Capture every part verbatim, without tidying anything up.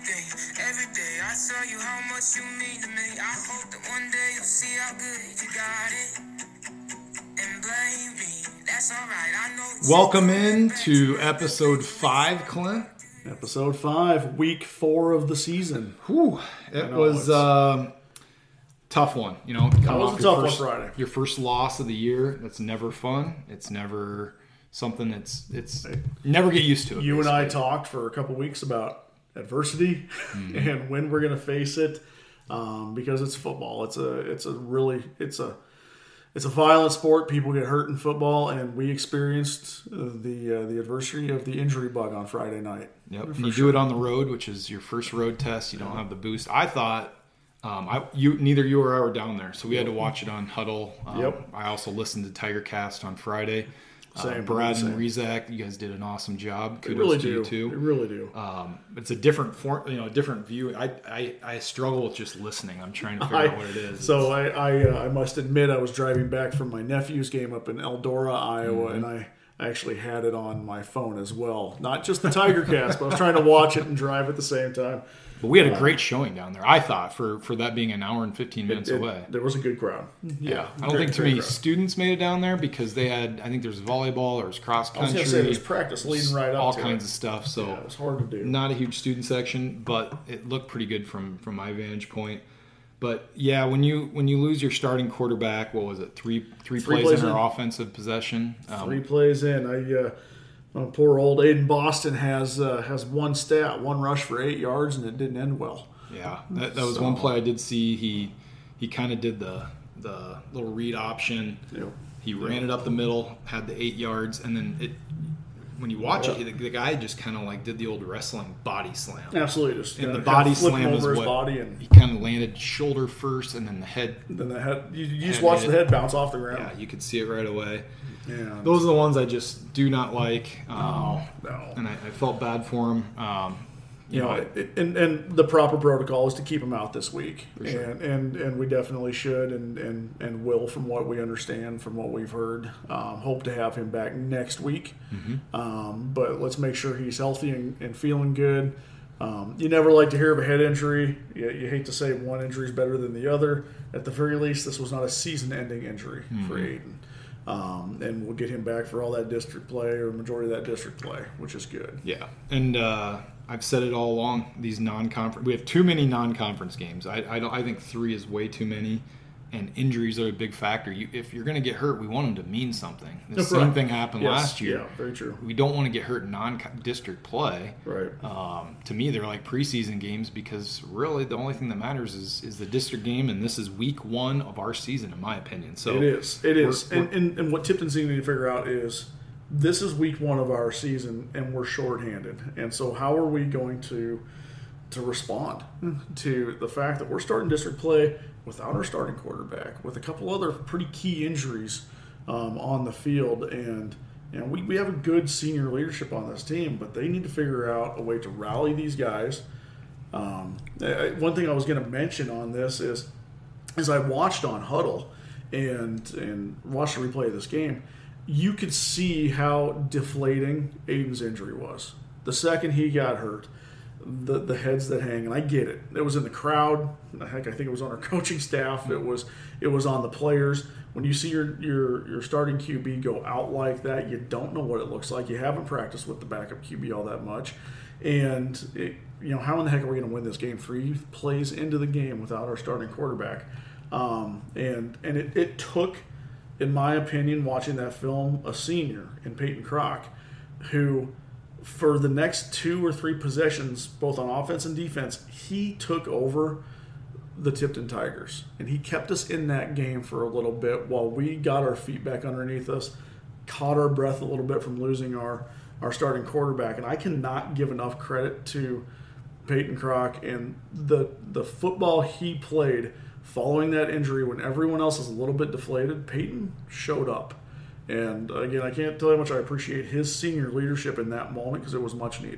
everything, every day. I tell you how much you mean to me. I hope that one day you'll see how good you got it. And blame me, that's alright. I know. Welcome in to episode five, Clint. Episode five, week four of the season. Whew, it know, was a um, tough one. You know, That coming was off a your tough first, one Friday. Your first loss of the year. That's never fun. It's never something that's it's never get used to it. You and I basically. talked for a couple weeks about adversity mm-hmm. and when we're going to face it, um, because it's football. It's a it's a really it's a it's a violent sport. People get hurt in football, and we experienced uh, the uh, the adversity of the injury bug on Friday night. Yep, and you sure. do it on the road, which is your first road test. You don't have the boost. I thought. Um, I you neither you or I were down there, so we had to watch it on Huddle. Um, yep. I also listened to Tigercast on Friday. Same, uh, Brad same. and Rezak, you guys did an awesome job. Kudos they really to do. you too. They really do. Um, it's a different form, you know, a different view. I, I I struggle with just listening. I'm trying to figure I, out what it is. So I I, uh, I must admit I was driving back from my nephew's game up in Eldora, Iowa, mm-hmm. and I. I actually had it on my phone as well. Not just the Tigercast, but I was trying to watch it and drive at the same time. But we had a great showing down there, I thought, for, for that being an hour and fifteen minutes it, it, away. There was a good crowd. Yeah. yeah I don't great, think too many crowd. students made it down there because they had, I think there's volleyball, there was cross country. I was going to say there's practice leading right up all to kinds it. of stuff. So yeah, it was hard to do. Not a huge student section, but it looked pretty good from, from my vantage point. But yeah, when you when you lose your starting quarterback, what was it? Three three, three plays, plays in in. our offensive possession. Um, Three plays in. I uh, uh, poor old Aiden Boston has uh, has one stat, one rush for eight yards, and it didn't end well. Yeah, that, that was So- one play I did see. He he kind of did the the little read option. Yep. He ran it up the middle, had the eight yards, and then it. When you watch Yeah. it, the, the guy just kind of like did the old wrestling body slam. Absolutely, just And uh, the kind body of flipped him slam is over his what body, and he kind of landed shoulder first, and then the head. then the head. You, you just Head watch hit. the head bounce off the ground. Yeah, you could see it right away. Yeah. Those are the ones I just do not like. Um, No, no. And I, I felt bad for him. Um, You know, it, and and the proper protocol is to keep him out this week, For sure. and, and and we definitely should, and, and, and will, from what we understand, from what we've heard. Um, hope to have him back next week, mm-hmm. um, but let's make sure he's healthy and, and feeling good. Um, you never like to hear of a head injury. You, you hate to say one injury is better than the other. At the very least, this was not a season-ending injury mm-hmm. for Aiden. Um, and we'll get him back for all that district play, or majority of that district play, which is good. Yeah, and uh, I've said it all along. These non-conference, we have too many non-conference games. I, I don't. I think three is way too many, and injuries are a big factor. You, if you're going to get hurt, we want them to mean something. The That's same right. thing happened Yes, last year. Yeah, very true. We don't want to get hurt in non-district play. Right. Um, to me, they're like preseason games because really the only thing that matters is is the district game, and this is week one of our season, in my opinion. So It is. It is. we're- And, and, and what Tipton's need to figure out is this is week one of our season, and we're shorthanded. And so how are we going to to respond to the fact that we're starting district play without our starting quarterback, with a couple other pretty key injuries um, on the field? And you know, we, we have a good senior leadership on this team, but they need to figure out a way to rally these guys. Um, I- one thing I was going to mention on this is, as I watched on Huddle and and watched the replay of this game, you could see how deflating Aiden's injury was. The second he got hurt, the the heads that hang, and I get it. It was in the crowd. Heck, I think it was on our coaching staff. It was it was on the players. When you see your your your starting Q B go out like that, you don't know what it looks like. You haven't practiced with the backup Q B all that much, and it, you know, how in the heck are we going to win this game? Three plays into the game without our starting quarterback, um, and and it, it took, in my opinion, watching that film, a senior in Peyton Crock, who, for the next two or three possessions, both on offense and defense, he took over the Tipton Tigers, and he kept us in that game for a little bit while we got our feet back underneath us, caught our breath a little bit from losing our, our starting quarterback. And I cannot give enough credit to Peyton Crock and the the football he played following that injury when everyone else is a little bit deflated. Peyton showed up. And again, I can't tell you how much I appreciate his senior leadership in that moment because it was much needed.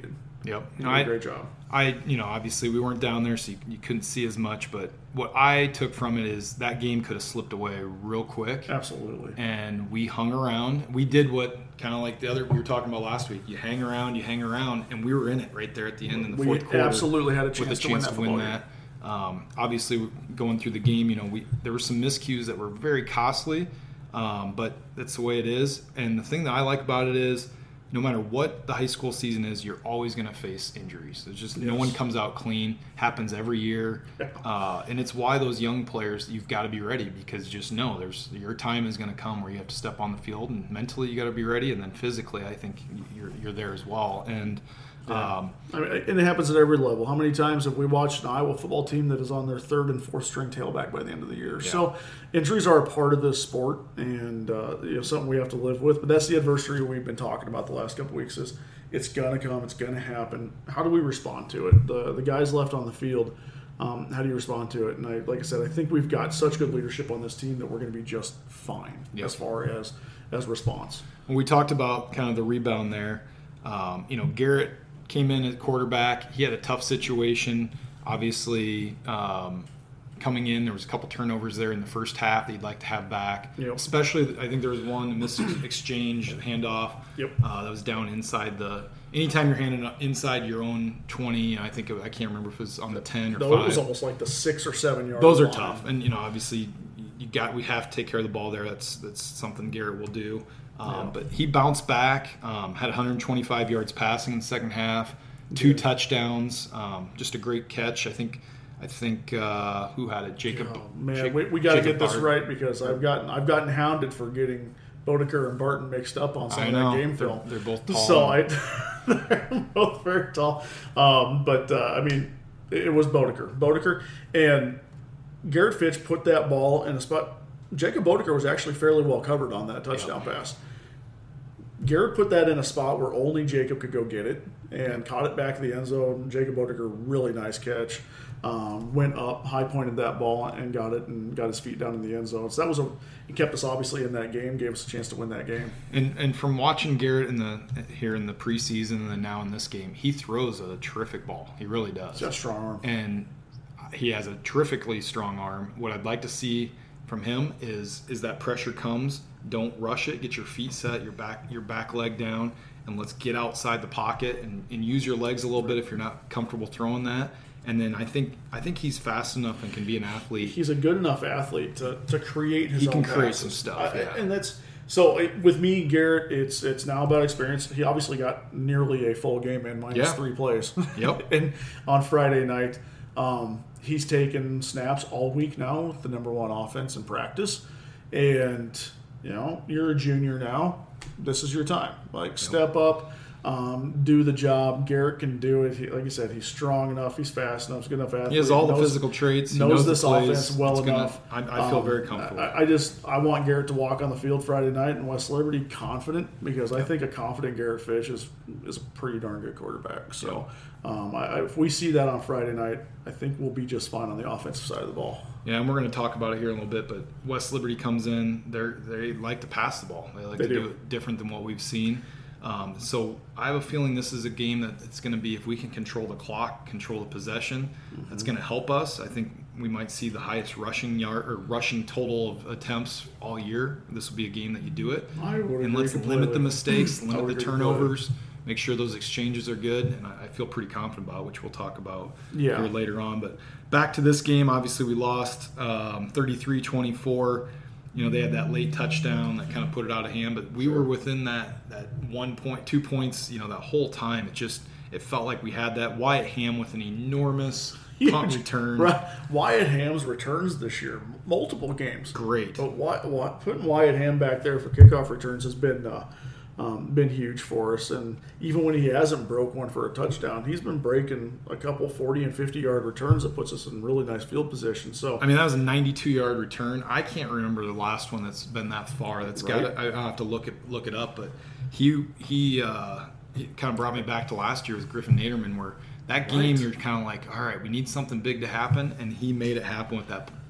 Yep. He No, did I, a great job. I, you know, obviously we weren't down there, so you, you couldn't see as much. But what I took from it is that game could have slipped away real quick. Absolutely. And we hung around. We did what kind of like the other we were talking about last week. You hang around, you hang around, and we were in it right there at the end in the We fourth quarter. absolutely had a chance, with a to win chance that. to win football that. game. Um, obviously, going through the game, you know, we there were some miscues that were very costly, um, but that's the way it is. And the thing that I like about it is, no matter what the high school season is, you're always going to face injuries. There's just no Yes. one comes out clean. Happens every year, uh, and it's why those young players, you've got to be ready, because just know there's your time is going to come where you have to step on the field, and mentally you got to be ready, and then physically, I think you're you're there as well. And Yeah. um, I mean, and it happens at every level. How many times have we watched an Iowa football team that is on their third and fourth string tailback by the end of the year? Yeah. So injuries are a part of this sport, and uh, you know, something we have to live with. But that's the adversity we've been talking about the last couple weeks. Is it's gonna come, it's gonna happen. How do we respond to it? The the guys left on the field. Um, how do you respond to it? And I, like I said, I think we've got such good leadership on this team that we're going to be just fine Yep. as far as as response. when we talked about kind of the rebound there, um, you know, Garrett came in at quarterback. He had a tough situation. Obviously, um, coming in, there was a couple turnovers there in the first half that he'd like to have back. Yep. Especially, I think there was one missed exchange handoff Yep. uh, that was down inside the. Anytime you're handing up inside your own twenty, I think it, I can't remember if it was on the ten or Though five. it was almost like the six or seven yard. Those are line. tough, and you know, obviously, you got we have to take care of the ball there. That's that's something Garrett will do. Um, Yeah. But he bounced back, um, had one hundred twenty-five yards passing in the second half, two Yeah. touchdowns, um, just a great catch. I think, I think uh, who had it? Jacob. Oh, man, Jake- we, we got to Jacob get this Bard. right because I've gotten I've gotten hounded for getting Bodeker and Barton mixed up on some I of know that game they're, film. they're both tall. So I, they're both very tall. Um, but uh, I mean, it was Bodeker, Bodeker, and Garrett Fitch put that ball in a spot. Jacob Bodeker was actually fairly well covered on that touchdown pass. Garrett put that in a spot where only Jacob could go get it and caught it back to the end zone. Jacob Bodeker, really nice catch. Um, went up, high pointed that ball and got it and got his feet down in the end zone. So that was a, he kept us obviously in that game, gave us a chance to win that game. And and from watching Garrett in the here in the preseason and then now in this game, he throws a terrific ball. He really does. He's got a strong arm. And he has a terrifically strong arm. What I'd like to see from him is is that pressure comes, don't rush it, get your feet set, your back your back leg down, and let's get outside the pocket and, and use your legs a little bit if you're not comfortable throwing that. And then I think I think he's fast enough and can be an athlete. He's a good enough athlete to, to create his He own can create passes. some stuff, I- yeah. and that's so it- with me, Garrett. It's it's now about experience. He obviously got nearly a full game in minus Yeah. three plays. Yep. and on Friday night, um, he's taken snaps all week now with the number one offense in practice. And you know, you're a junior now. This is your time. Like step up. Um, do the job. Garrett can do it. He, like you said, he's strong enough. He's fast enough. He's good enough athlete. He has all the knows- physical traits. He knows, knows, this the plays. offense well It's gonna- enough. I, I feel Um, very comfortable. I, I just I want Garrett to walk on the field Friday night in West Liberty confident because I think a confident Garrett Fitch is is a pretty darn good quarterback. So um, I, I, if we see that on Friday night, I think we'll be just fine on the offensive side of the ball. Yeah, and we're going to talk about it here in a little bit, but West Liberty comes in. They they like to pass the ball. They like They to do. do. it different than what we've seen. Um, so I have a feeling this is a game that it's going to be, if we can control the clock, control the possession, Mm-hmm. that's going to help us. I think we might see the highest rushing yard or rushing total of attempts all year. This will be a game that you do it. I would And agree let's completely. limit the mistakes, I limit would the agree turnovers, make sure those exchanges are good, and I, I feel pretty confident about it, which we'll talk about Yeah. here later on. But back to this game, obviously we lost um, thirty-three twenty-four. You know, they had that late touchdown that kind of put it out of hand, but we were within that that one point, two points. You know, that whole time, it just it felt like we had that. Wyatt Ham with an enormous punt Huge. return. Right. Wyatt Ham's returns this year, multiple games. Great. But Wyatt, Wyatt, putting Wyatt Ham back there for kickoff returns has been uh, um, been huge for us. And even when he hasn't broke one for a touchdown, he's been breaking a couple forty and fifty yard returns that puts us in really nice field position. So I mean, that was a ninety-two yard return. I can't remember the last one that's been that far. That's got Right. it. I- I'll have to look it look it up. But he he, uh, he kind of brought me back to last year with Griffin Naderman, where that game Right. you're kind of like, all right, we need something big to happen, and he made it happen with that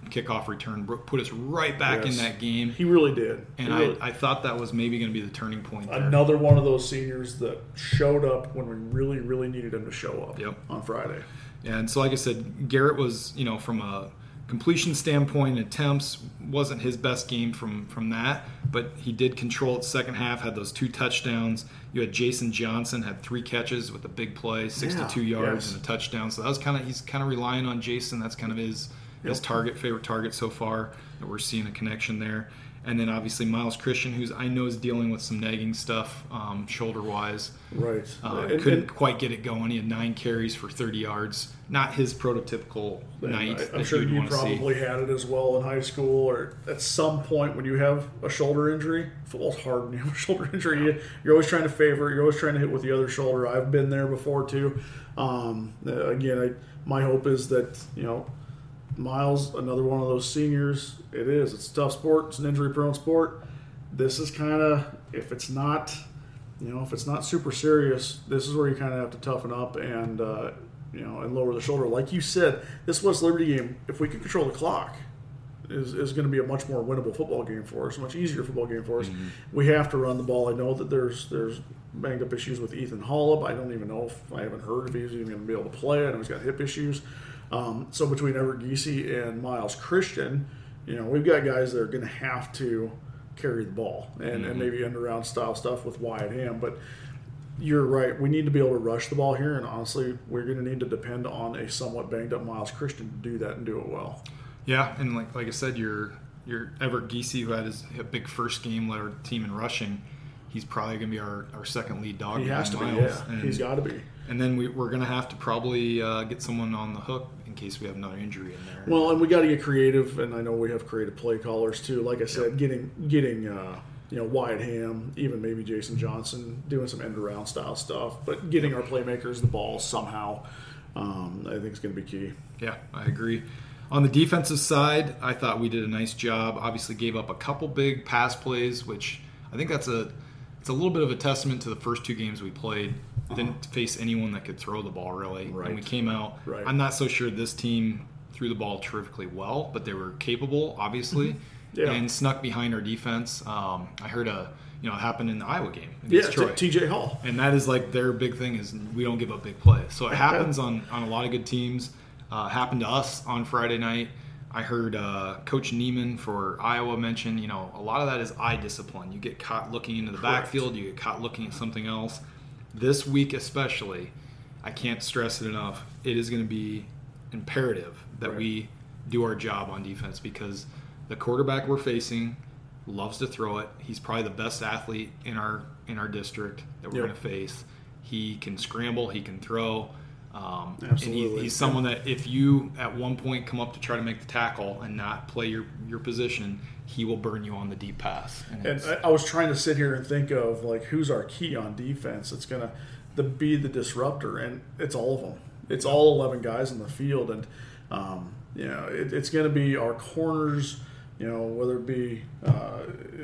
kickoff return put us right back Yes. in that game. He really did. And He really, I, I thought that was maybe going to be the turning point there. another one of those seniors that showed up when we really, really needed him to show up Yep. on Friday. And so, like I said, Garrett was, you know, from a completion standpoint, attempts, wasn't his best game from, from that, but he did control it second half, had those two touchdowns. You had Jason Johnson, had three catches with a big play, sixty-two Yeah, yards yes. and a touchdown. So that was kind of, he's kind of relying on Jason. That's kind of his, his Yep. target, favorite target so far, that we're seeing a connection there. And then obviously Miles Christian, who's I know is dealing with some nagging stuff um, shoulder-wise. Right. Uh, And- couldn't and- quite get it going. He had nine carries for thirty yards. Not his prototypical And night. I, I'm that sure you'd you want to see. probably had it as well in high school, or at some point when you have a shoulder injury. Football's hard when you have a shoulder injury. You, you're always trying to favor. You're always trying to hit with the other shoulder. I've been there before too. Um, uh, again, I, my hope is that you know Miles, another one of those seniors. It is. It's a tough sport. It's an injury-prone sport. This is kind of if it's not, you know, if it's not super serious, this is where you kind of have to toughen up and. Uh, You know, and lower the shoulder. Like you said, this West Liberty game, if we can control the clock, is, is going to be a much more winnable football game for us, a much easier football game for us. Mm-hmm. We have to run the ball. I know that there's there's banged up issues with Ethan Hollop. I don't even know if I haven't heard if he's even going to be able to play. I know he's got hip issues. Um, so between Everett Giese and Miles Christian, you know, we've got guys that are going to have to carry the ball and, Mm-hmm. and maybe end around style stuff with Wyatt Ham, but. You're right. We need to be able to rush the ball here, and honestly, we're going to need to depend on a somewhat banged up Miles Christian to do that and do it well. Yeah, and like like I said, your your Everett Giese, who had his a big first game, led our team in rushing. He's probably going to be our, our second lead dog. He has to be. Miles. Yeah, And, he's got to be. and then we, we're going to have to probably uh, get someone on the hook in case we have another injury in there. Well, and we got to get creative, and I know we have creative play callers too. Like I said, getting getting uh, you know Wyatt Ham, even maybe Jason Johnson, doing some end around style stuff, but getting our playmakers the ball somehow, um, I think is going to be key. Yeah, I agree. On the defensive side, I thought we did a nice job. Obviously, gave up a couple big pass plays, which I think that's a it's a little bit of a testament to the first two games we played. Uh-huh. Didn't face anyone that could throw the ball really, Right. and we came out. Right. I'm not so sure this team threw the ball terrifically well, but they were capable, obviously, Yeah. and snuck behind our defense. Um, I heard a you know it happened in the Iowa game Yeah, against Troy. T J Hall. And that is like their big thing is we don't give up big plays. So it happens on, on a lot of good teams. Uh, happened to us on Friday night. I heard uh, Coach Neiman for Iowa mention, you know, a lot of that is eye discipline. You get caught looking into the Correct. backfield. You get caught looking at something else. This week especially, I can't stress it enough. It is going to be imperative that Right. we do our job on defense because the quarterback we're facing loves to throw it. He's probably the best athlete in our in our district that we're Yep. going to face. He can scramble. He can throw. Um, And Absolutely. he, he's someone that if you at one point come up to try to make the tackle and not play your, your position, he will burn you on the deep pass. And, And it's, I, I was trying to sit here and think of like who's our key on defense. It's gonna the, be the disruptor, and it's all of them. It's all eleven guys in the field, and um, you know it, it's gonna be our corners. You know whether it be uh,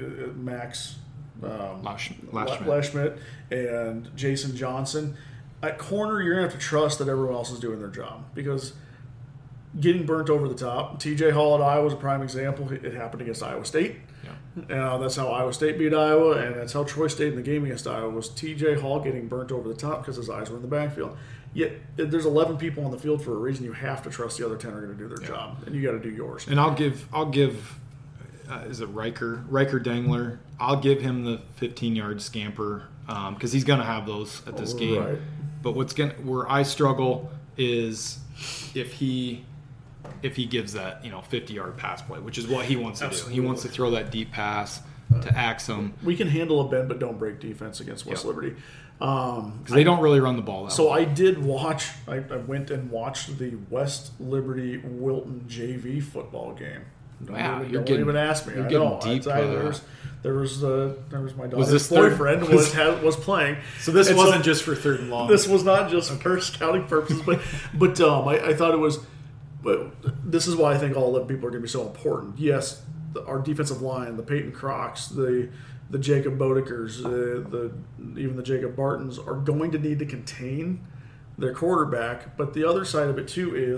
Max um, Lash- La- Lashman. Lashmet and Jason Johnson. At corner, you're gonna have to trust that everyone else is doing their job because getting burnt over the top. T J Hall at Iowa is a prime example. It happened against Iowa State. yeah. And uh, that's how Iowa State beat Iowa, and that's how Troy State in the game against Iowa was T J Hall getting burnt over the top because his eyes were in the backfield. Yet there's eleven people on the field for a reason. You have to trust the other ten are going to do their job, and you got to do yours. And I'll give I'll give uh, is it Riker Riker Dangler? I'll give him the fifteen yard scamper because he's going to have those at this game. Right. But what's going where I struggle is if he if he gives that you know fifty yard pass play, which is what he wants to Absolutely. do. He wants to throw that deep pass to Axum We can handle a bend, but don't break defense against West Yep. Liberty. Um, because they don't really run the ball that So well. I did watch. I, I went and watched the West Liberty Wilton J V football game. Don't, Wow, even, you're don't getting- even ask me. you're I getting know. deep, I, I, uh, there was there was uh, there was my daughter's this third- boyfriend was- was had, was playing. So this And wasn't just for third and long. This was not just for scouting purposes, but but um, I, I thought it was. But this is why I think all the people are going to be so important. Yes, the, our defensive line, the Peyton Crocs, the the Jacob Bodekers, uh, the even the Jacob Bartons are going to need to contain their quarterback. But the other side of it too is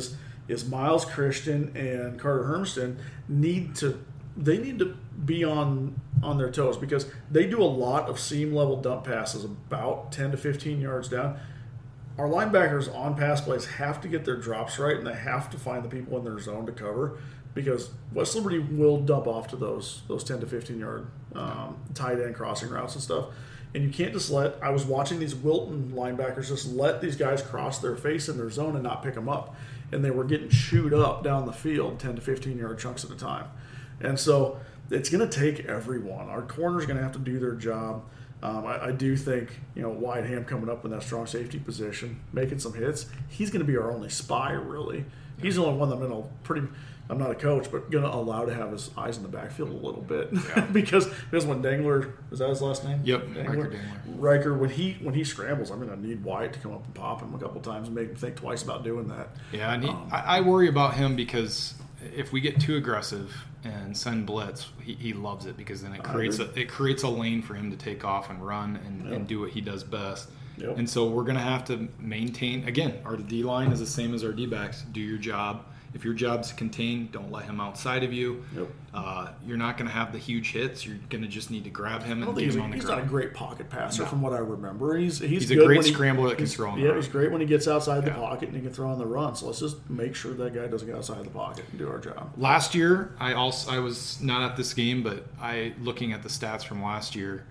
is Miles Christian and Carter Hermston need to they need to be on on their toes because they do a lot of seam level dump passes about ten to fifteen yards down. Our linebackers on pass plays have to get their drops right, and they have to find the people in their zone to cover because West Liberty will dump off to those those ten to fifteen yard um, tight end crossing routes and stuff. And you can't just let – I was watching these Wilton linebackers just let these guys cross their face in their zone and not pick them up. And they were getting chewed up down the field ten to fifteen yard chunks at a time. And so it's going to take everyone. Our corner's going to have to do their job. Um, I, I do think, you know, Wyatt Ham coming up in that strong safety position, making some hits, he's going to be our only spy, really. He's the only one that I'm going to pretty – I'm not a coach, but going to allow to have his eyes in the backfield a little bit. Yeah. because because when Dangler – is that his last name? Yep, Dangler? Riker Dangler. Riker, when he, when he scrambles, I'm going to need Wyatt to come up and pop him a couple times and make him think twice about doing that. Yeah, and he, um, I, I worry about him because if we get too aggressive and send blitz, he, he loves it because then it creates a it creates a lane for him to take off and run and, Yep. and do what he does best. Yep. And so we're going to have to maintain, again, our D line is the same as our D-backs. Do your job. If your job's to contain, don't let him outside of you. Yep. Uh, you're not going to have the huge hits. You're going to just need to grab him I don't and think get he's, him a, on the he's ground. not a great pocket passer No. from what I remember. He's he's, He's a good great when he- scrambler that can he's- throw on the Yeah, run. he's great when he gets outside the Yeah. pocket and he can throw on the run. So let's just make sure that guy doesn't get outside the pocket and do our job. Last year, I also I was not at this game, but I looking at the stats from last year,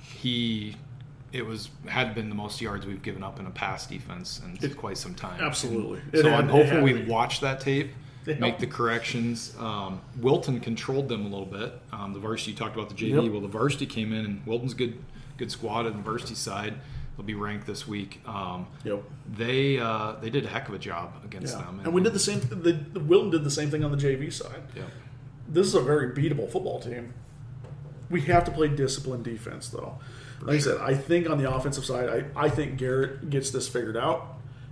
he it was had been the most yards we've given up in a pass defense in It- quite some time. Absolutely. And It so had- I'm it hopeful had we to be. watch that tape, Yeah. make the corrections. Um, Wilton controlled them a little bit. Um, the varsity you talked about the J V. Yep. Well, the varsity came in, and Wilton's good good squad on the varsity side. They'll be ranked this week. Um, Yep. they uh, they did a heck of a job against Yeah. them, And we did the same. The, the Wilton did the same thing on the J V side. Yeah. This is a very beatable football team. We have to play disciplined defense, though. Like sure. I said, I think on the offensive side, I, I think Garrett gets this figured out.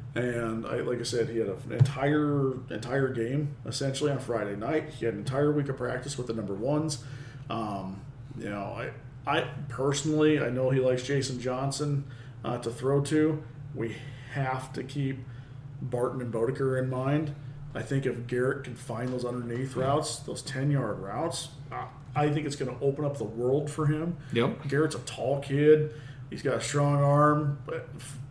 And I, like I said, he had an entire entire game essentially on Friday night. He had an entire week of practice with the number ones. Um, you know, I I personally, I know he likes Jason Johnson uh, to throw to. We have to keep Barton and Bodeker in mind. I think if Garrett can find those underneath routes, those ten-yard routes, uh, I think it's going to open up the world for him. Yep. Garrett's a tall kid. He's got a strong arm, but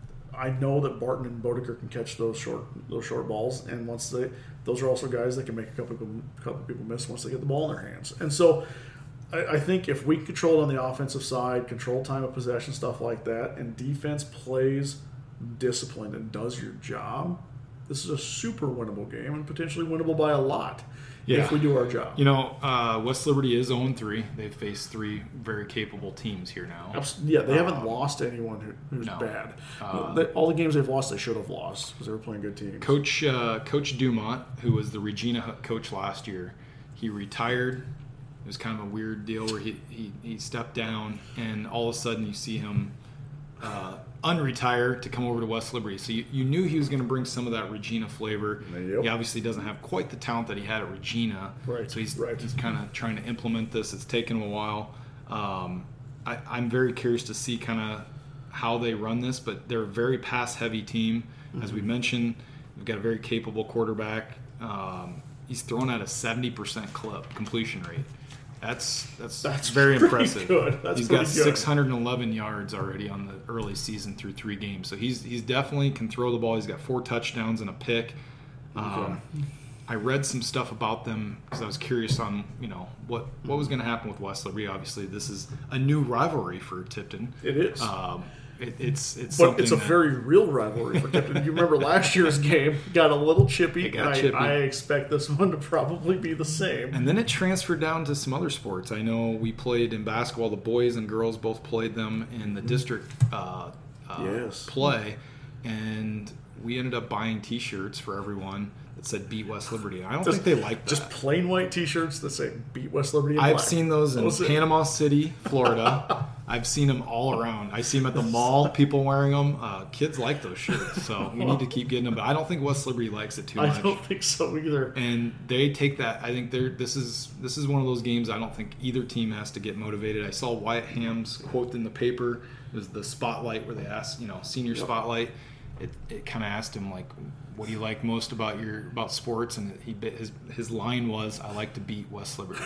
I know that Barton and Bodeker can catch those short those short balls, and once they, those are also guys that can make a couple of, couple of people miss once they get the ball in their hands. And so, I, I think if we control it on the offensive side, control time of possession, stuff like that, and defense plays disciplined and does your job, this is a super winnable game and potentially winnable by a lot Yeah. if we do our job. You know, uh, West Liberty is oh and three. They've faced three very capable teams here now. Abs- Yeah, they haven't Um, lost anyone who, who's no. bad. Uh, They- all the games they've lost, they should have lost because they were playing good teams. Coach uh, Coach Dumont, who was the Regina coach last year, he retired. It was kind of a weird deal where he, he, he stepped down, and all of a sudden you see him uh, unretire to come over to West Liberty. So you, you knew he was going to bring some of that Regina flavor. Yep. He obviously doesn't have quite the talent that he had at Regina. Right, So he's, right. he's kind of trying to implement this. It's taken him a while. Um, I, I'm very curious to see kind of how they run this, but they're a very pass-heavy team. As we mentioned, they've got a very capable quarterback. Um, he's throwing at a seventy percent clip completion rate. That's that's That's very pretty impressive. good. That's he's pretty got good. six hundred eleven yards already on the early season through three games. So he's he's definitely can throw the ball. He's got four touchdowns and a pick. Um, I read some stuff about them because I was curious on you know what what was going to happen with West Liberty. Obviously, this is a new rivalry for Tipton. It is. Um, it, it's it's But something it's a that- very real rivalry for Tipton. You remember last year's game got a little chippy, It got and I, chippy. I expect this one to probably be the same. And then it transferred down to some other sports. I know we played in basketball. The boys and girls both played them in the district uh, uh, Yes. play, and we ended up buying T-shirts for everyone that said "Beat West Liberty." I don't Just- think they liked that. Just plain white T-shirts that say "Beat West Liberty." In I've black. seen those in That was it. Panama City, Florida. I've seen them all around. I see them at the mall, people wearing them. Uh, kids like those shirts, so we need to keep getting them. But I don't think West Liberty likes it too I much. don't think so either. And they take that. I think they're. This is this is one of those games. I don't think either team has to get motivated. I saw Wyatt Ham's quote in the paper. It was the spotlight where they asked, you know, senior spotlight, it, it kind of asked him, like, what do you like most about your about sports? And he his his line was, I like to beat West Liberty.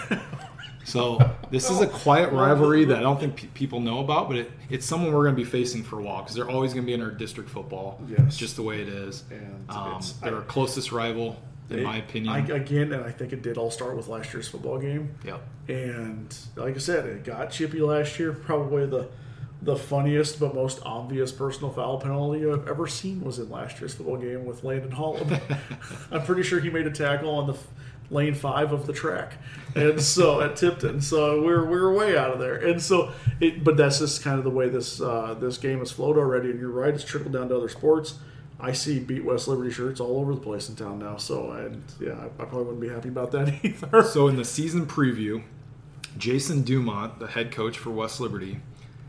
So this is a quiet rivalry that I don't think pe- people know about, but it, it's someone we're going to be facing for a while because they're always going to be in our district football. Yes. Just the way it is. And um, it's, they're I, our closest rival, in it, my opinion. I, again, and I think it did all start with last year's football game. Yep. And like I said, it got chippy last year. Probably the the funniest but most obvious personal foul penalty I've ever seen was in last year's football game with Landon Holland. I'm pretty sure he made a tackle on the f- lane five of the track, and so at Tipton. So we're we're way out of there. And so, it, but that's just kind of the way this uh, this game has flowed already. And you're right, it's trickled down to other sports. I see Beat West Liberty shirts all over the place in town now. So, and yeah, I, I probably wouldn't be happy about that either. So in the season preview, Jason Dumont, the head coach for West Liberty,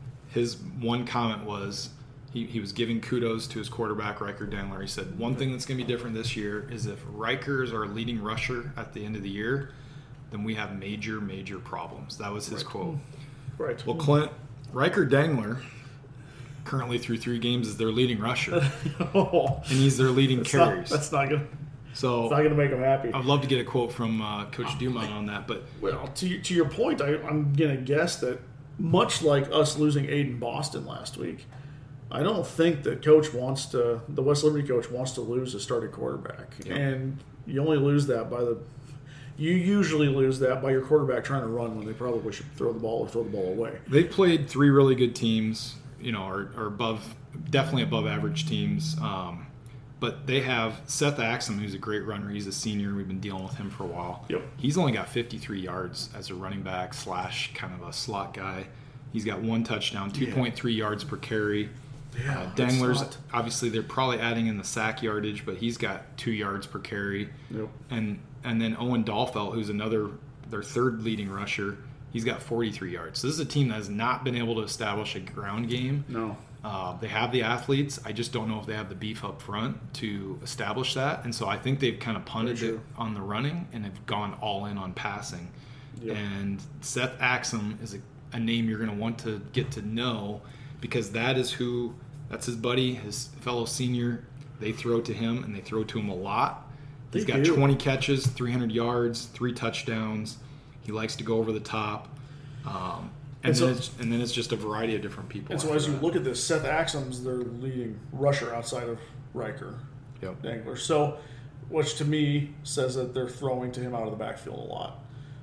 his one comment was he, he was giving kudos to his quarterback, Riker Dangler. He said, one thing that's going to be different this year is if Riker is our leading rusher at the end of the year, then we have major, major problems. That was his Right. quote. Right. Well, Clint, Riker Dangler, currently through three games, is their leading rusher, oh, and he's their leading that's not, carries. that's not good. So It's not going to make them happy. I'd love to get a quote from uh, Coach Dumont on that, but Well, to to your point, I, I'm going to guess that much like us losing Aiden Boston last week, I don't think that coach wants to, the West Liberty coach wants to lose a starting quarterback. Yep. And you only lose that by the, you usually lose that by your quarterback trying to run when they probably should throw the ball or throw the ball away. they've played three really good teams, you know, or, or above, definitely above average teams. Um, but they have Seth Axum, who's a great runner. He's a senior. We've been dealing with him for a while. Yep. He's only got fifty-three yards as a running back slash kind of a slot guy. He's got one touchdown, two point three yeah. yards per carry. Yeah, uh, Dangler's, not... obviously, they're probably adding in the sack yardage, but he's got two yards per carry. Yep. And and then Owen Dahlfeld, who's another, their third leading rusher, he's got forty-three yards. So this is a team that has not been able to establish a ground game. No. Uh, they have the athletes. I just don't know if they have the beef up front to establish that. And so I think they've kind of punted it on the running and have gone all in on passing. Yep. And Seth Axum is a, a name you're going to want to get to know because that is who, that's his buddy, his fellow senior. They throw to him, and they throw to him a lot. He's they got do. twenty catches, three hundred yards, three touchdowns. He likes to go over the top. Um, And, And, then so, it's, and then it's just a variety of different people. and so as you look at this, Seth Axum's their leading rusher outside of Riker, Yep. Dangler. So, which to me says that they're throwing to him out of the backfield a lot.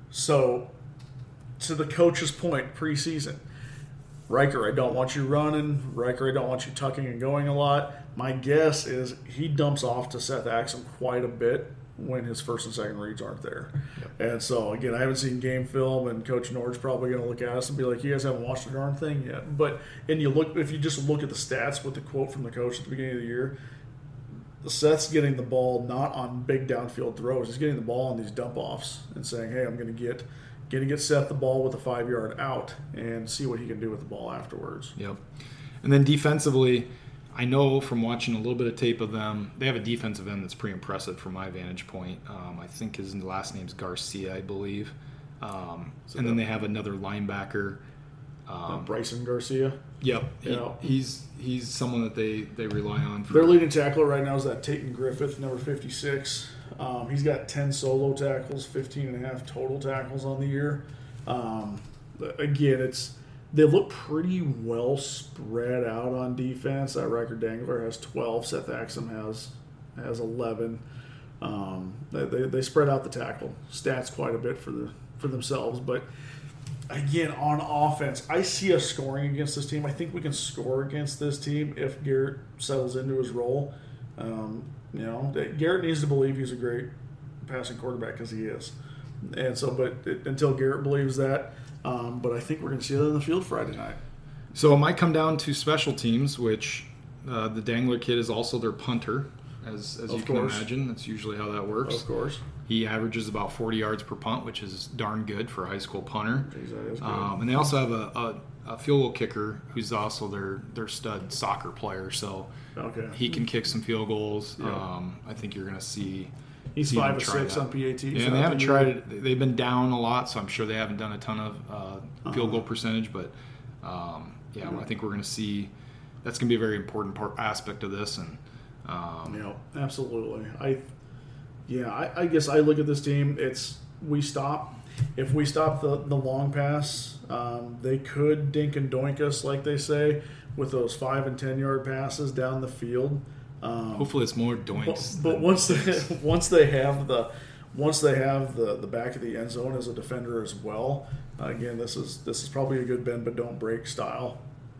So, to the coach's point, preseason, Riker, I don't want you running. Riker, I don't want you tucking and going a lot. My guess is he dumps off to Seth Axum quite a bit when his first and second reads aren't there. Yep. And so, again, I haven't seen game film, and Coach Nord's probably going to look at us and be like, you guys haven't watched the darn thing yet. But, and you look, if you just look at the stats with the quote from the coach at the beginning of the year, Seth's getting the ball not on big downfield throws. He's getting the ball on these dump-offs and saying, hey, I'm going to get going to get Seth the ball with a five-yard out and see what he can do with the ball afterwards. Yep. And then defensively, I know from watching a little bit of tape of them, they have a defensive end that's pretty impressive from my vantage point. Um, I think his last name's Garcia, I believe. Um, so and then they have another linebacker. Um, uh, Bryson Garcia. Yep. He, yeah. He's he's someone that they, they rely on. For, Their leading tackler right now is that Tayton Griffith, number fifty-six. Um, he's got ten solo tackles, fifteen and a half total tackles on the year. Um, again, it's they look pretty well spread out on defense. That Riker Dangler has twelve. Seth Axum has has eleven. Um, they, they they spread out the tackle stats quite a bit for the for themselves. But again, on offense, I see us scoring against this team. I think we can score against this team if Garrett settles into his role. Um, you know, Garrett needs to believe he's a great passing quarterback because he is. And so, but it, until Garrett believes that, um, but I think we're going to see that in the field Friday night. So it might come down to special teams, which uh, the Dangler kid is also their punter, as as you can imagine. That's usually how that works. Of course. He averages about forty yards per punt, which is darn good for a high school punter. Jeez, that is good. Um, and they also have a, a, a field goal kicker who's also their, their stud soccer player. So okay. he can kick some field goals. Yeah. Um, I think you're going to see. He's see five or six that. on P A Ts. Yeah, and they haven't tried it. They've been down a lot, so I'm sure they haven't done a ton of uh, field goal percentage. But um, yeah, Mm-hmm. I think we're going to see that's going to be a very important part, aspect of this. And um, yeah, absolutely. I yeah, I, I guess I look at this team. It's we stop if we stop the the long pass, um, they could dink and doink us, like they say, with those five and ten yard passes down the field. Um, Hopefully, it's more doinks. But, but once they once they have the once they have the, the back of the end zone as a defender as well, uh, again, this is this is probably a good bend but don't break style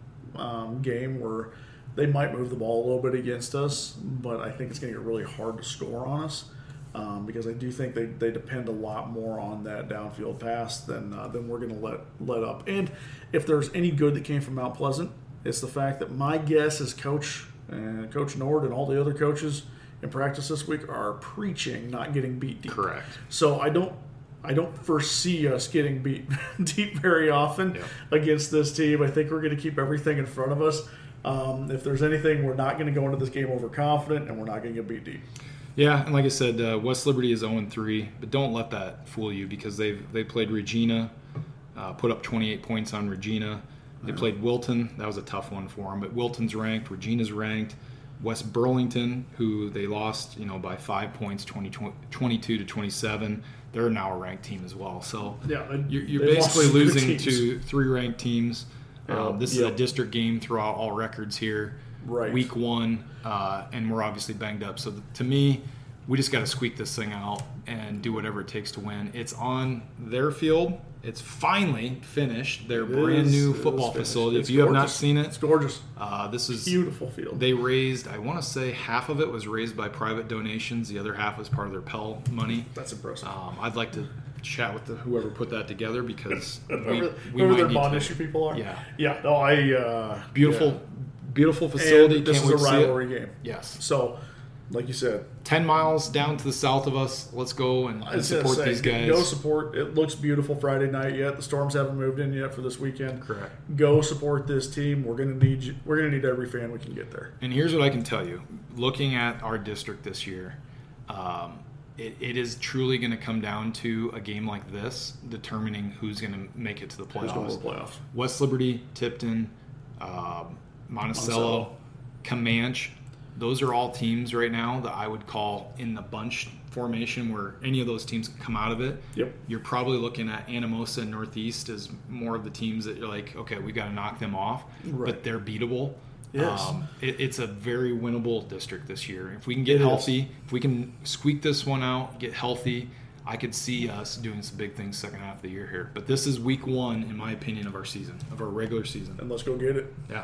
um, game where they might move the ball a little bit against us, but I think it's going to get really hard to score on us um, because I do think they, they depend a lot more on that downfield pass than uh, than we're going to let let up. And if there's any good that came from Mount Pleasant, it's the fact that my guess is Coach and Coach Nord and all the other coaches in practice this week are preaching not getting beat deep. Correct. So I don't I don't foresee us getting beat deep very often yeah. against this team. I think we're going to keep everything in front of us. Um, if there's anything, we're not going to go into this game overconfident, and we're not going to get beat deep. Yeah, and like I said, uh, West Liberty is oh and three, but don't let that fool you because they've they played Regina, uh, put up twenty-eight points on Regina. They played Wilton. That was a tough one for them, but Wilton's ranked, Regina's ranked. West Burlington, who they lost, you know, by five points, twenty, twenty-two to twenty-seven. They're now a ranked team as well. So yeah, they, you're, you're basically losing to three ranked teams. Uh, um, this yep. is a district game throughout all records here. Right. Week one, uh, and we're obviously banged up. So to me, we just got to squeak this thing out and do whatever it takes to win. It's on their field. It's finally finished. Their it brand is, new football facility. It's if you gorgeous. have not seen it, it's gorgeous. Uh, this is Beautiful field. They raised, I want to say, half of it was raised by private donations. The other half was part of their Pell money. That's impressive. Um, I'd like to chat with the, whoever put that together because we, whoever, we whoever might their need bond to. issue people are. Yeah, yeah. No, I uh, beautiful, yeah. beautiful facility. And this Can't is wait a to see it. rivalry game. Yes. So, like you said, ten miles down to the south of us. Let's go and, and support say, these guys. Go support. It looks beautiful Friday night yet. The Storms haven't moved in yet for this weekend. Correct. Go support this team. We're gonna need you, we're gonna need every fan we can get there. And here's what I can tell you: looking at our district this year, um, it, it is truly going to come down to a game like this, determining who's going to make it to the playoffs. Who's going to the playoffs? West Liberty, Tipton, uh, Monticello, Comanche. Those are all teams right now that I would call in the bunch formation where any of those teams can come out of it. Yep. You're probably looking at Anamosa and Northeast as more of the teams that you're like, okay, we got to knock them off, right. but they're beatable. Yes. Um, it, it's a very winnable district this year. If we can get it healthy, is. if we can squeak this one out, get healthy, I could see us doing some big things second half of the year here. But this is week one, in my opinion, of our season, of our regular season. And let's go get it. Yeah.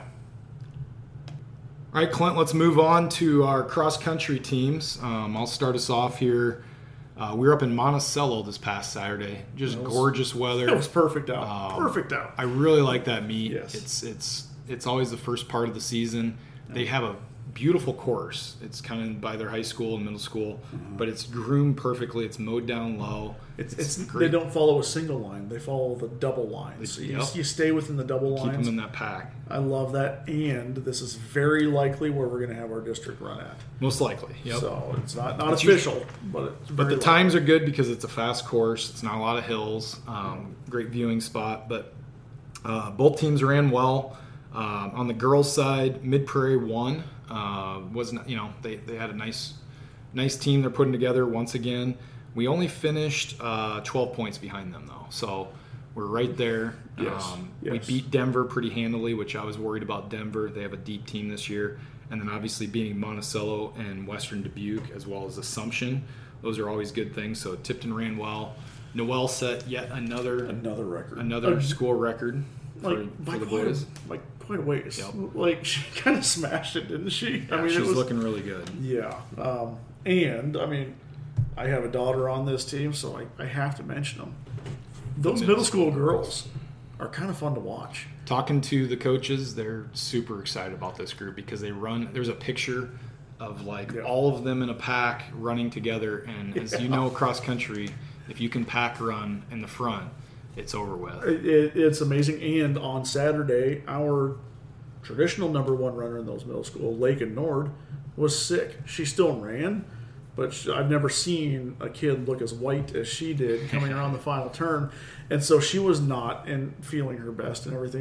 All right, Clint, let's move on to our cross-country teams. Um, I'll start us off here. Uh, we were up in Monticello this past Saturday. Just was, gorgeous weather. It was perfect out. Um, perfect out. I really like that meet. Yes. It's it's it's always the first part of the season. They have a beautiful course. It's kind of by their high school and middle school, mm-hmm. but it's groomed perfectly. It's mowed down low. It's, it's, it's they don't follow a single line. They follow the double lines. So you, yep. you stay within the double lines. Keep them in that pack. I love that. And this is very likely where we're going to have our district run at. Most likely. Yep. So it's not, not it's official, usually, but it's But the likely. times are good because it's a fast course. It's not a lot of hills. Um, great viewing spot. But uh, both teams ran well. Um, on the girls' side, Mid Prairie won. Uh, wasn't you know they, they had a nice nice team they're putting together once again. We only finished uh, twelve points behind them though, so we're right there. Yes. Um, yes. We beat Denver pretty handily, which I was worried about Denver. They have a deep team this year, and then obviously beating Monticello and Western Dubuque as well as Assumption. Those are always good things. So Tipton ran well. Noel set yet another another record, another uh, school record for, like, for the quite boys. A, like quite a ways. Yep. Like she kind of smashed it, didn't she? Yeah, I mean, she's it was, looking really good. Yeah, um, and I mean, I have a daughter on this team, so I, I have to mention them. Those middle middle school girls are kind of fun to watch. Talking to the coaches, they're super excited about this group because they run. There's a picture of like yeah. all of them in a pack running together, and as yeah. you know, cross country, if you can pack run in the front, it's over with. It, it, it's amazing. And on Saturday, our traditional number one runner in those middle school, Lake and Nord, was sick. She still ran, but she, I've never seen a kid look as white as she did coming around the final turn. And so she was not and feeling her best and everything else.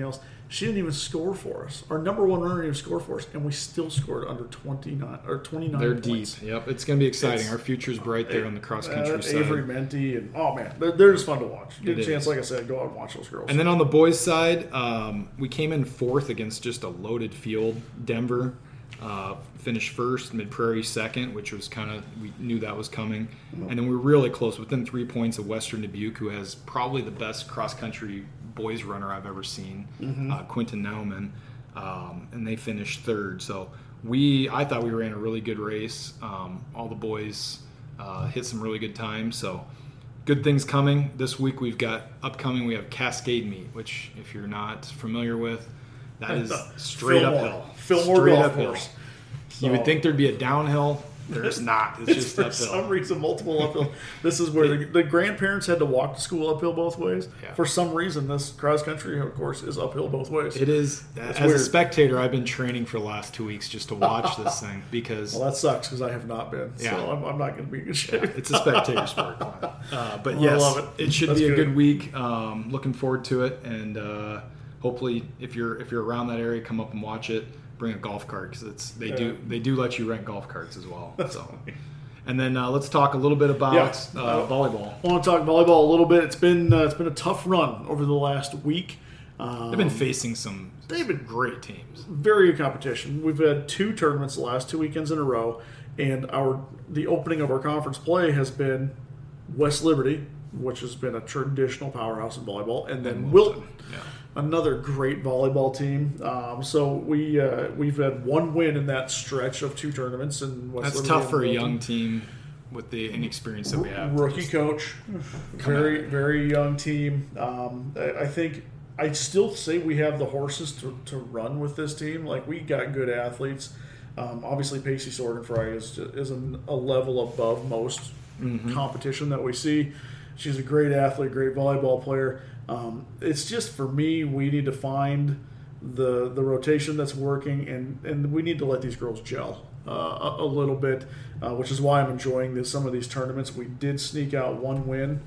She didn't even score for us. Our number one runner didn't even score for us, and we still scored under twenty-nine or twenty-nine They're points. deep. Yep, it's going to be exciting. It's, Our future's bright there on the cross country uh, side. Avery Menti and oh man, they're, they're just fun to watch. Get It a chance, is. like I said, go out and watch those girls. And then on the boys' side, um, we came in fourth against just a loaded field. Denver uh, finished first, Mid Prairie second, which was kind of, we knew that was coming. And then we were really close, within three points of Western Dubuque, who has probably the best cross country boys runner I've ever seen, Mm-hmm. uh, Quinton Nauman. Um, and they finished third. So we, I thought we ran a really good race. Um, all the boys uh, hit some really good times. So good things coming. This week we've got upcoming, we have Cascade Meet, which if you're not familiar with, that is straight Fillmore. uphill. Fillmore straight Golf uphill. Course. You would So- think thered be a downhill. There's not. It's, It's just for uphill. some reason multiple uphill. This is where the, the grandparents had to walk to school uphill both ways. Yeah. For some reason, this cross country, of course, is uphill both ways. It is. As weird. a spectator, I've been training for the last two weeks just to watch this thing because Well, that sucks because I have not been. Yeah. So I'm, I'm not going to be in good shape. it's a spectator sport. Uh, but I yes, love it. it should That's be a good. good week. Um, looking forward to it, and uh, hopefully, if you're if you're around that area, come up and watch it. Bring a golf cart because it's they Yeah. do they do let you rent golf carts as well. So, and then uh, let's talk a little bit about Yeah. uh, volleyball. I want to talk volleyball a little bit. It's been uh, it's been a tough run over the last week. Um, They've been facing some they've been great teams. very good competition. We've had two tournaments the last two weekends in a row, and our the opening of our conference play has been West Liberty, which has been a traditional powerhouse in volleyball, and then And Wilton, Wilton, yeah. another great volleyball team. Um, so we uh, we've had one win in that stretch of two tournaments in West That's Liberty tough and for a Wilton. young team with the inexperience that we have. Rookie coach, very very young team. Um, I I think I still say we have the horses to, to run with this team. Like we got good athletes. Um, obviously, Pacey Sorgenfrey is is an, a level above most competition that we see. She's a great athlete, great volleyball player. Um, it's just for me, we need to find the the rotation that's working, and, and we need to let these girls gel uh, a, a little bit, uh, which is why I'm enjoying this, some of these tournaments. We did sneak out one win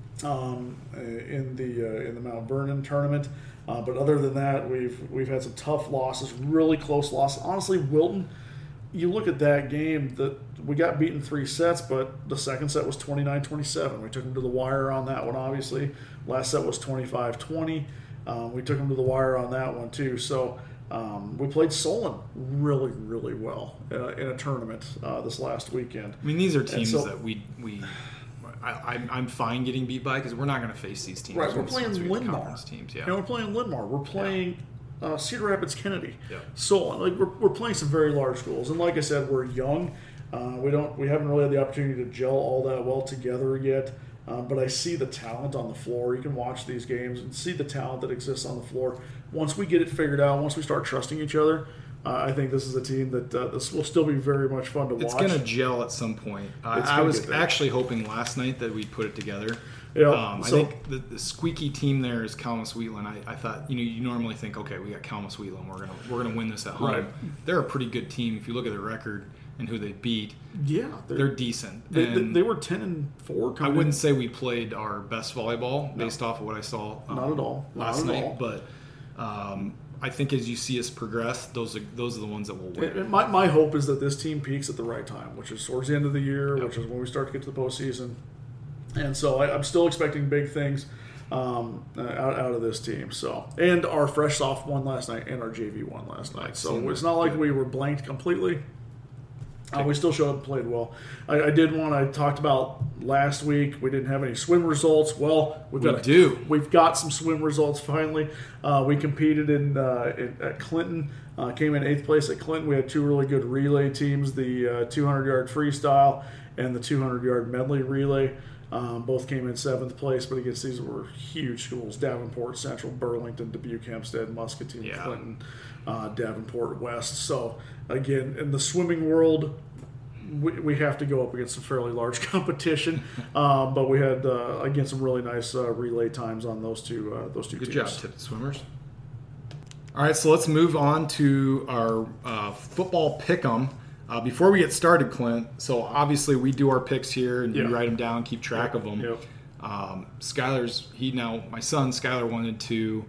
um, in the uh, in the Mount Vernon tournament, uh, but other than that, we've we've had some tough losses, really close losses. Honestly, Wilton, you look at that game, that we got beaten three sets, but the second set was twenty-nine twenty-seven. We took them to the wire on that one, obviously. Last set was twenty-five twenty. Um, we took them to the wire on that one, too. So um, we played Solon really, really well uh, in a tournament uh, this last weekend. I mean, these are teams so- that we we. I, I'm, I'm fine getting beat by because we're not going to face these teams. Right, we're once- playing once we get Linn-Mar. conference teams. Yeah, You know, we're playing Linn-Mar. We're playing uh, Cedar Rapids Kennedy. Yeah. Solon. Like we're, we're playing some very large schools, and like I said, we're young. Uh, we don't we haven't really had the opportunity to gel all that well together yet. Um, but I see the talent on the floor. You can watch these games and see the talent that exists on the floor. Once we get it figured out, once we start trusting each other, uh, I think this is a team that uh, this will still be very much fun to it's watch. going to gel at some point. I, It's I gonna was get there. actually hoping last night that we'd put it together. Yeah, um, I so- think the, the squeaky team there is Kalmus Wheatland. I, I thought you know you normally think okay we got Kalmus Wheatland we're gonna we're gonna win this at home. Right. They're a pretty good team if you look at their record and who they beat. Yeah, They're decent. They, they, And they were ten and four. I coming wouldn't in. say we played our best volleyball based off of what I saw. Um, Not at all. Not last at night, all. but um, I think as you see us progress, those are those are the ones that will win. It- it- my, my hope is that this team peaks at the right time, which is towards the end of the year, which is when we start to get to the postseason. And so I, I'm still expecting big things um, uh, out, out of this team. So and our fresh soft won last night, and our J V won last night. I've So seen it's that. not like Good. we were blanked completely. Uh, we still showed up and played well. I, I did want I talked about last week. We didn't have any swim results. Well, we've We got a, do. We've got some swim results finally. Uh, we competed in, uh, in at Clinton. Uh, came in eighth place at Clinton. We had two really good relay teams: the uh, two hundred yard freestyle and the two hundred yard medley relay. Um, both came in seventh place, but against these were huge schools: Davenport, Central, Burlington, Dubuque, Hempstead, Muscatine, Yeah. Clinton, uh, Davenport West. So again, in the swimming world, we, we have to go up against some fairly large competition. um, but we had uh, again some really nice uh, relay times on those two uh, those two Good teams. job, Tippett Swimmers. All right, so let's move on to our uh, football pick'em. Uh, before we get started, Clint, so obviously we do our picks here and Yeah. we write them down, keep track of them. Yep. Um, Skylar's, he now, my son Skylar wanted to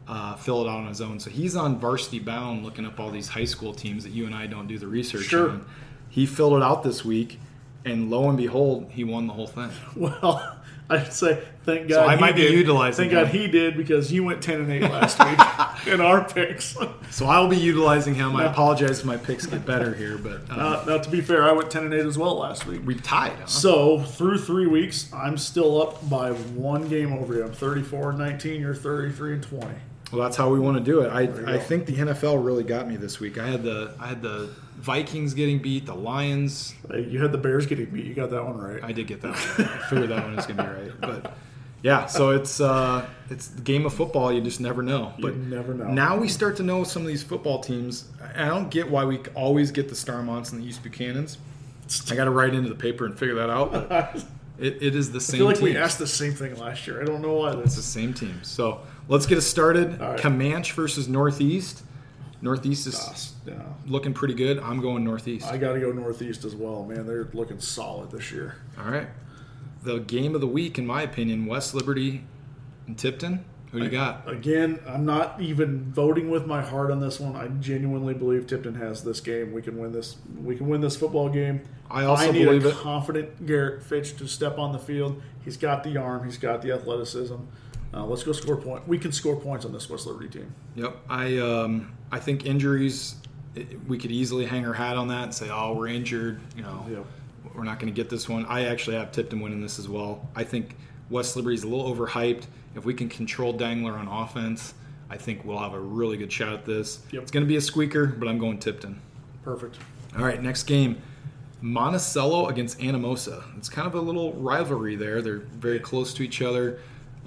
uh, fill it out on his own. So he's on Varsity Bound looking up all these high school teams that you and I don't do the research Sure. on. He filled it out this week, and lo and behold, he won the whole thing. Well, I'd say thank God. So I he might be did. utilizing Thank God him. he did, because you went ten and eight last week in our picks. So I'll be utilizing him. I Yeah. apologize if my picks get better here, but uh, Uh, now, to be fair, I went ten and eight as well last week. we tied. Huh? So through three weeks, I'm still up by one game over you. I'm thirty-four and nineteen. You're thirty-three and twenty. Well, that's how we want to do it. I, you I go. think the N F L really got me this week. I had the I had the Vikings getting beat, the Lions. Hey, you had the Bears getting beat. You got that one right. I did get that one. I figured that one was going to be right. But yeah, so it's uh, it's the game of football. You just never know. You But never know. now we start to know some of these football teams. I don't get why we always get the Starmonts and the East Buchanans. I got to write into the paper and figure that out. But it, it is the I same feel like team. we asked the same thing last year. I don't know why. It's That's the same team. So let's get it started. All right. Comanche versus Northeast. Northeast is uh, yeah. looking pretty good. I'm going Northeast. I got to go Northeast as well, man. They're looking solid this year. All right. The game of the week, in my opinion, West Liberty and Tipton. Who do you got? Again, I'm not even voting with my heart on this one. I genuinely believe Tipton has this game. We can win this. We can win this football game. I also need believe a it. confident Garrett Fitch to step on the field. He's got the arm. He's got the athleticism. Uh, let's go score point. We can score points on this West Liberty team. Yep. I um, I think injuries, it, we could easily hang our hat on that and say, oh, we're injured. You know, Yep. we're not going to get this one. I actually have Tipton winning this as well. I think West Liberty's a little overhyped. If we can control Dangler on offense, I think we'll have a really good shot at this. Yep. It's going to be a squeaker, but I'm going Tipton. Perfect. All right, next game. Monticello against Anamosa. It's kind of a little rivalry there. They're very close to each other.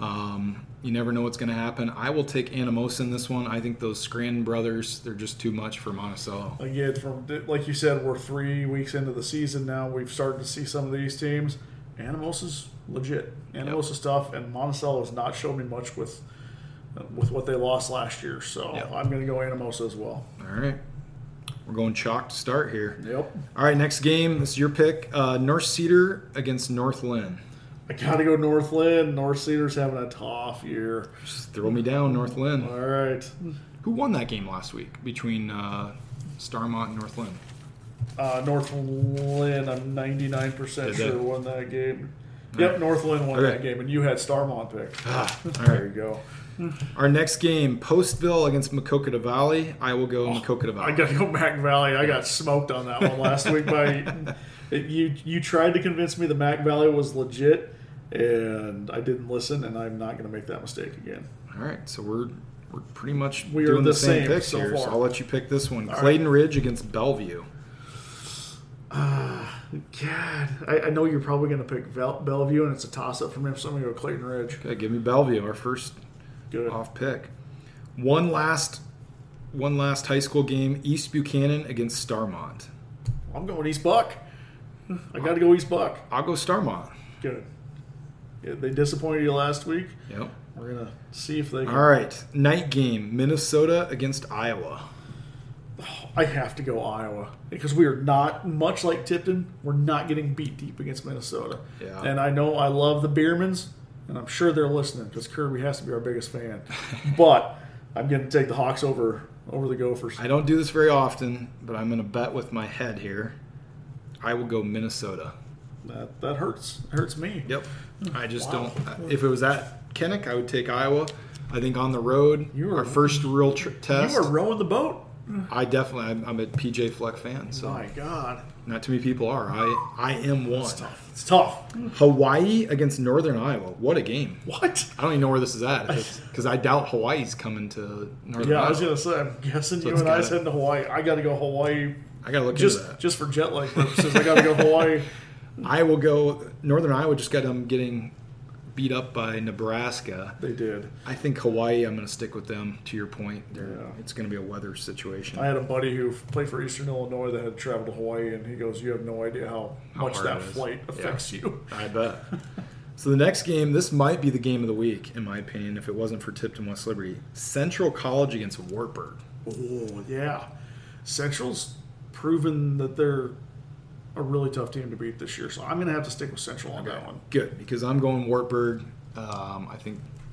Um, you never know what's going to happen. I will take Anamosa in this one. I think those Scranton brothers, they're just too much for Monticello. Again, from like you said, we're three weeks into the season now. We've started to see some of these teams. Anamosa's legit. Anamosa's Yep. tough, and Monticello has not shown me much with with what they lost last year. So Yep. I'm going to go Anamosa as well. All right. We're going chalk to start here. Yep. All right, next game. This is your pick. Uh, North Cedar against North Lynn. I got to go North Lynn. North Cedar's having a tough year. Just throw me down, North Lynn. All right. Who won that game last week between uh, Starmont and North Lynn? Uh, North Lynn, I'm ninety-nine percent Did they? sure won that game. All Yep, right. North Lynn won Okay. that game, and you had Starmont pick. Ah, all There you right. go. Our next game, Postville against Macokota Valley. I will go Macokota Valley. I got to go Mac Valley. I got smoked on that one last week by it, you. You tried to convince me the Mac Valley was legit, and I didn't listen. And I'm not going to make that mistake again. All right, so we're we're pretty much We are doing the the same, same picks so here. far. So I'll let you pick this one. All Clayton Ridge against Bellevue. God, I, I know you're probably going to pick Bell, Bellevue, and it's a toss-up for me. So I'm going to go Clayton Ridge. Okay, give me Bellevue, our first Good. off pick. One last one last high school game, East Buchanan against Starmont. I'm going East Buck. I got to go East Buck. I'll go Starmont. Good. Yeah, they disappointed you last week. Yep. We're going to see if they can. All right, night game, Minnesota against Iowa. I have to go Iowa because we are not, much like Tipton, we're not getting beat deep against Minnesota. Yeah. And I know I love the Biermans, and I'm sure they're listening because Kirby has to be our biggest fan. But I'm going to take the Hawks over over the Gophers. I don't do this very often, but I'm going to bet with my head here. I will go Minnesota. That that hurts. It hurts me. Yep. I just Wow. don't. If it was at Kinnick, I would take Iowa. I think on the road, You were- our first real tr- test. You are rowing the boat. I definitely. I'm, I'm a P J Fleck fan, so My God. not too many people are. I I am one. It's tough. It's tough. Hawaii against Northern Iowa. What a game! What? I don't even know where this is at because I doubt Hawaii's coming to Northern Yeah, I Iowa. was going to say, I'm guessing So you it's and I gotta- said to Hawaii. I got to go Hawaii I gotta look just into that. just for jet lag purposes. I got to go Hawaii. I will go. Northern Iowa just got them getting beat up by Nebraska. They did. I think Hawaii. I'm going to stick with them. To your point, They're, Yeah. it's going to be a weather situation. I had a buddy who played for Eastern Illinois that had traveled to Hawaii, and he goes, "You have no idea how, How much hard that it is. flight Yeah. affects you." I bet. So the next game, this might be the game of the week, in my opinion, if it wasn't for Tipton West Liberty. Central College against Wartburg. Oh yeah, Central's proven that they're a really tough team to beat this year, so I'm going to have to stick with Central on that one. Good, because I'm going Wartburg. Um, I think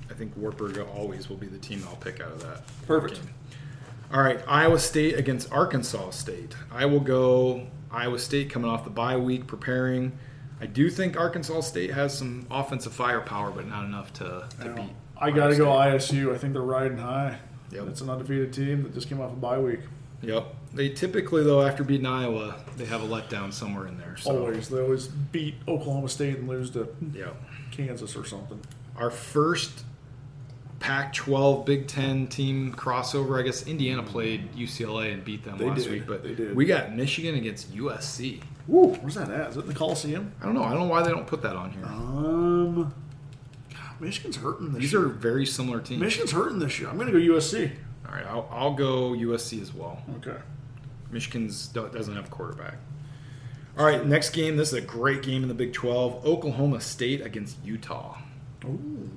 I think Wartburg always will be the team I'll pick out of that. Perfect. game. All right, Iowa State against Arkansas State. I will go Iowa State coming off the bye week, preparing. I do think Arkansas State has some offensive firepower, but not enough to, to beat. I got to go I S U. I think they're riding high. Yep. It's an undefeated team that just came off a bye week. Yep. They typically, though, after beating Iowa, they have a letdown somewhere in there. So. Always. They always beat Oklahoma State and lose to Yep. Kansas or something. Our first Pac twelve Big Ten team crossover. I guess Indiana played U C L A and beat them They last did. week, but They did. we got Michigan against U S C. Woo, where's that at? Is it in the Coliseum? I don't know. I don't know why they don't put that on here. Um, God, Michigan's hurting this These year. are very similar teams. Michigan's hurting this year. I'm going to go U S C. All right, I'll, I'll go U S C as well. Okay. Michigan's do- doesn't have a quarterback. All right, next game. This is a great game in the Big twelve. Oklahoma State against Utah. Ooh.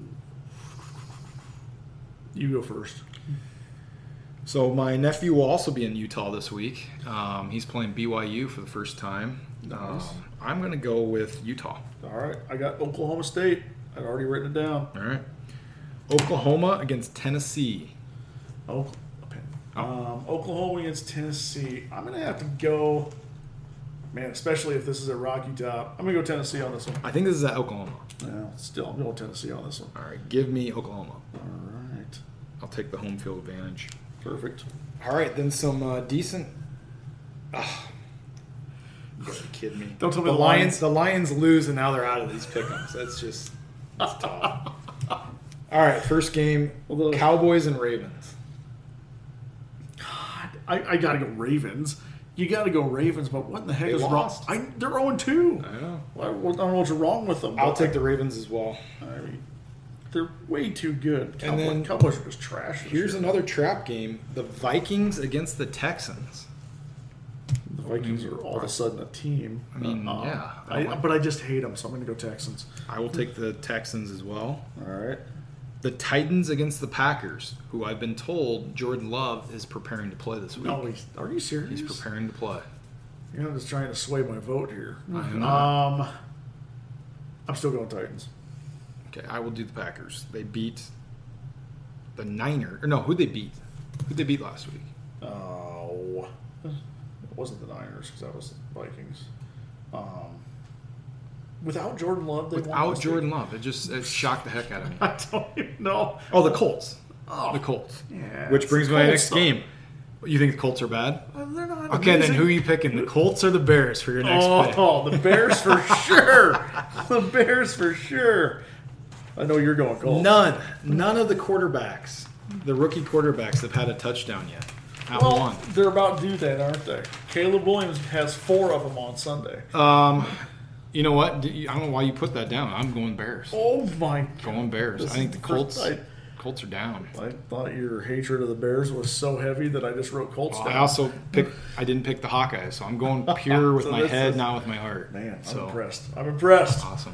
You go first. So my nephew will also be in Utah this week. Um, he's playing B Y U for the first time. Nice. Um, I'm going to go with Utah. All right. I got Oklahoma State. I'd already written it down. All right. Oklahoma against Tennessee. Oh, um, Oklahoma against Tennessee. I'm going to have to go, man, especially if this is a Rocky Top. I'm going to go Tennessee on this one. I think this is at Oklahoma. No, still, I'm going Tennessee on this one. All right, give me Oklahoma. All right. I'll take the home field advantage. Perfect. All right, then some uh, decent. Oh, you gotta be kidding me. Don't tell me the the Lions. Lions. The Lions lose, and now they're out of these pick'ems. That's just that's tough. All right, first game: Although- Cowboys and Ravens. God, I, I got to go Ravens. You got to go Ravens, but what in the heck They is lost. wrong? I, they're oh and two. I know. I don't know what's wrong with them. I'll but take the Ravens as well. I mean, they're way too good. Cowboy, And then- Cowboys are just trash. this Here's year. another trap game: the Vikings against the Texans. The Vikings are all of a sudden a team. I mean, Um, yeah. I, but I just hate them, so I'm going to go Texans. I will take the Texans as well. All right. The Titans against the Packers, who I've been told Jordan Love is preparing to play this week. No, he's, are you serious? He's preparing to play. You're not just trying to sway my vote here. I am Um, I'm still going Titans. Okay, I will do the Packers. They beat the Niners. Or no, who'd they beat? Who'd they beat last week? Oh, it wasn't the Niners because that was the Vikings. Um, without Jordan Love, they won Without last Jordan week. Love. It just it shocked the heck out of me. I don't even know. Oh, the Colts. Oh, The Colts. yeah, Which it's brings the me to my Colts, next though. game. You think the Colts are bad? Uh, They're not Okay, amazing. then who are you picking? The Colts or the Bears for your next pick? Oh, the Bears for sure. The Bears for sure. I know you're going Colts. None. None of the quarterbacks, the rookie quarterbacks, have had a touchdown yet. Not Well, one. they're about due then, aren't they? Caleb Williams has four of them on Sunday. Um, you know what? I don't know why you put that down. I'm going Bears. Oh my God. Going Bears. This I think is the the Colts. first- I- Colts are down. I thought your hatred of the Bears was so heavy that I just wrote Colts Well, down. I also picked. I didn't pick the Hawkeyes, so I'm going pure with So my this head, is- not with my heart. Man, I'm so impressed. I'm impressed. awesome.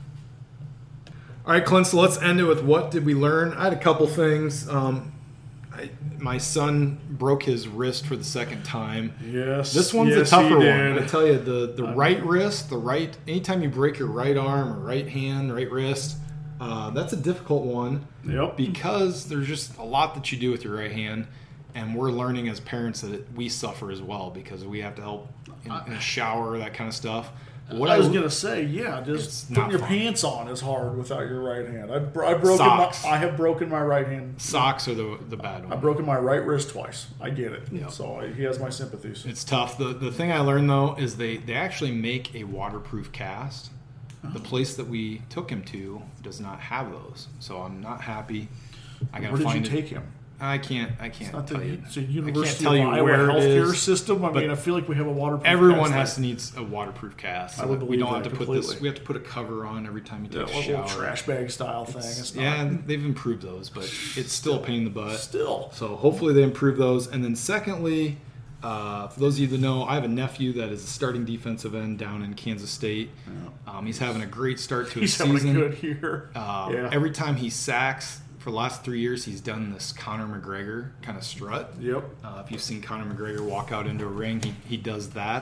All right, Clint. So let's end it with what did we learn? I had a couple things. Um, I, my son broke his wrist for the second time. Yes. This one's yes, a tougher he one. did. I tell you, the, the right wrist, the right, anytime you break your right arm or right hand, right wrist, uh, that's a difficult one Yep. because there's just a lot that you do with your right hand. And we're learning as parents that it, we suffer as well because we have to help in, in the shower, that kind of stuff. What I was gonna say, yeah, It's just not putting your fun. pants on is hard without your right hand. I, bro- I broken Socks. my, I have broken my right hand. Socks are the the bad I've one. broken my right wrist twice. I get it. Yeah. So I, he has my sympathies. It's tough. The the thing I learned though is they they actually make a waterproof cast. The place that we took him to does not have those, so I'm not happy. I gotta Where did you find it. take him? I can't. I can't Not tell the you. it's a I can't University tell of you Iowa where it healthcare is. system. I but mean, I feel like we have a waterproof. Everyone cast has there. needs a waterproof cast. I would we believe don't have that to put this. completely. We have to put a cover on every time you Yeah, take a a little shower. trash bag style thing. It's not, Yeah, and they've improved those, but it's still a pain in the butt. still. So hopefully they improve those. And then secondly, uh, for those of you that know, I have a nephew that is a starting defensive end down in Kansas State. Um, he's having a great start to He's his having season. a good year. Um, yeah. Every time he sacks, for the last three years, he's done this Conor McGregor kind of strut. Yep. Uh, if you've seen Conor McGregor walk out into a ring, he, he does that.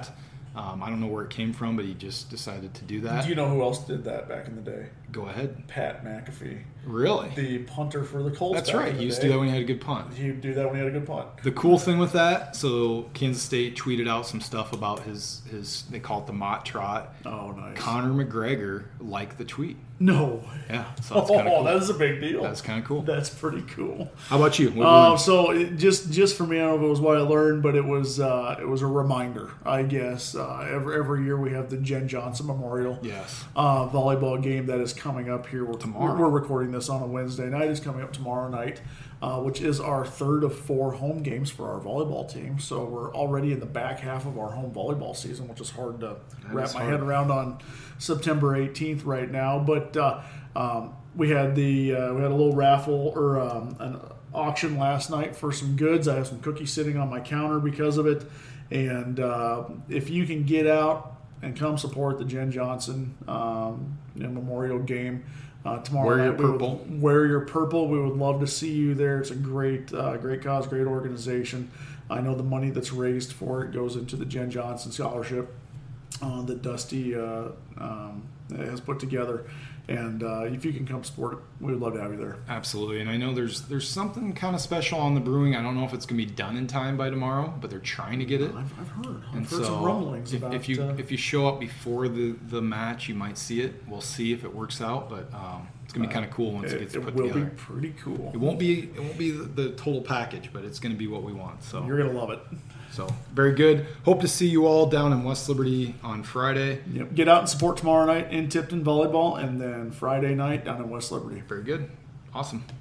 Um, I don't know where it came from, but he just decided to do that. Do you know who else did that back in the day? Go ahead. Pat McAfee. Really? The punter for the Colts. That's back right. in the He used day. to do that when he had a good punt. He would do that when he had a good punt. The cool thing with that, so Kansas State tweeted out some stuff about his, his they call it the Mott Trot. Oh, nice. Conor McGregor liked the tweet. No. Yeah, so that's Oh, kind of cool. that is a big deal. That's kind of cool. That's pretty cool. How about you? What Uh, were- so it, just just for me, I don't know if it was what I learned, but it was uh, it was a reminder, I guess. Uh, every every year we have the Jen Johnson Memorial yes. uh, volleyball game that is coming up here. We're, Tomorrow. We're recording this on a Wednesday night. It's coming up tomorrow night, uh, which is our third of four home games for our volleyball team. So we're already in the back half of our home volleyball season, which is hard to That wrap is my hard. head around on September eighteenth right now. But uh, um, we had the uh, we had a little raffle or um, an auction last night for some goods. I have some cookies sitting on my counter because of it. And uh, if you can get out and come support the Jen Johnson um, you know, Memorial Game uh, tomorrow Wear your night, we would- purple. wear your purple. We would love to see you there. It's a great, uh, great cause, great organization. I know the money that's raised for it goes into the Jen Johnson Scholarship uh, that Dusty uh, um, has put together. And uh, if you can come support it, we would love to have you there. Absolutely, and I know there's there's something kind of special on the brewing. I don't know if it's going to be done in time by tomorrow, but they're trying to get it. I've, I've heard. I've And heard some so rumblings if, about if you uh, if you show up before the, the match, you might see it. We'll see if it works out, but um, it's gonna be kind of cool once it, it, gets it put will together. be pretty cool. It won't be it won't be the, the total package, but it's gonna be what we want. So You're going to love it. so very good. Hope to see you all down in West Liberty on Friday. Yep. Get out and support tomorrow night in Tipton volleyball, and then Friday night down in West Liberty. Very good. Awesome.